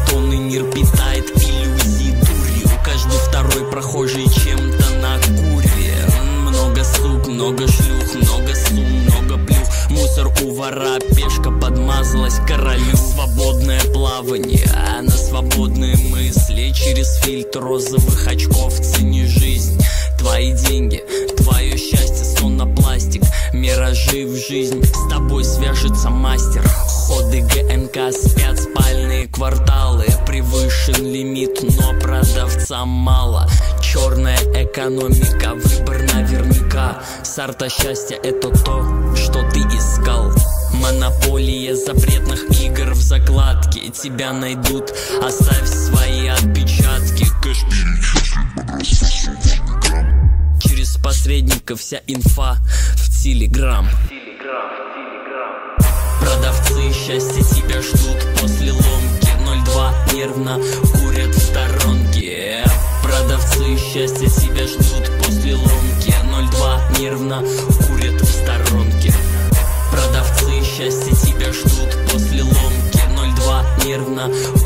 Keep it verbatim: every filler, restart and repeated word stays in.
Тонны мир питает иллюзии дурью. Каждый второй прохожий чем-то на курве. Много сук, много шлюх, много сум, много плюх. Мусор у вора, пешка подмазалась королю. Свободное плавание, а на свободные мысли. Через фильтр розовых очков цени жизнь. Твои деньги, твое счастье, сон на пластик. Миражи в жизнь, с тобой свяжется мастер. Ходы ГНК, спят спальные кварталы. Превышен лимит, но продавца мало. Черная экономика, выбор наверняка. Сарта счастья — это то, что ты искал. Монополия запретных игр в закладке. Тебя найдут, оставь свои отпечатки. Кэш перечислен, подрастет сотни грамм. Через посредников вся инфа в телеграм. Продавцы счастья тебя ждут после ломки. ноль два нервно курят в сторонке. Продавцы счастья тебя ждут после ломки. ноль два нервно курят в сторонке. Продавцы счастья тебя ждут после ломки. ноль два нервно